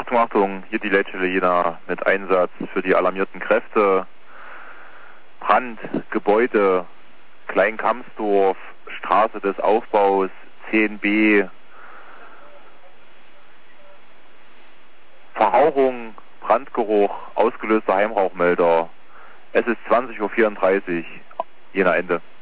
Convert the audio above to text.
Achtung, Achtung, hier die Leitstelle Jena mit Einsatz für die alarmierten Kräfte. Brand, Gebäude, Kleinkamsdorf, Straße des Aufbaus, 10b. Verrauchung, Brandgeruch, ausgelöster Heimrauchmelder. Es ist 20:34 Uhr, Jena Ende.